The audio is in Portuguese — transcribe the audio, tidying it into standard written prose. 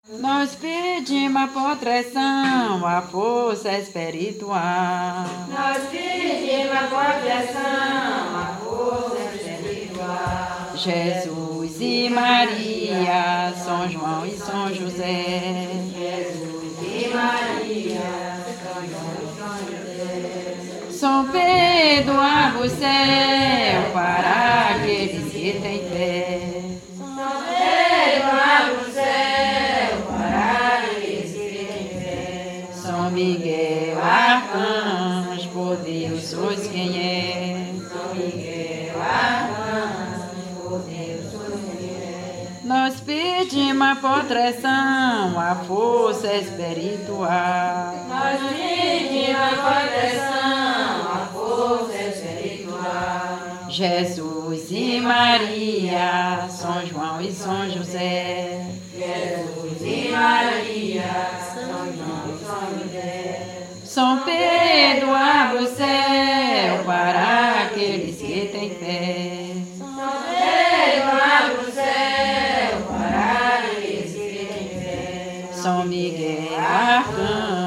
Nós pedimos a proteção, a força espiritual. Nós pedimos a proteção, a força espiritual. Jesus e Maria, São João e São José. Jesus e Maria, São João e São José. São Pedro abre o céu para aqueles que têm fé. São Pedro abre o céu para aqueles que têm fé. São Miguel arcanjo, por Deus sois quem é. São Miguel arcanjo, por Deus sois quem é. Nós pedimos a proteção, a força espiritual. Nós pedimos a proteção, a força espiritual. Jesus e Maria, São João e São José. Jesus e Maria, São João e São José. São Pedro abre o céu para aqueles que têm fé. São Pedro abre o céu para aqueles que têm fé. São Miguel arcanjo,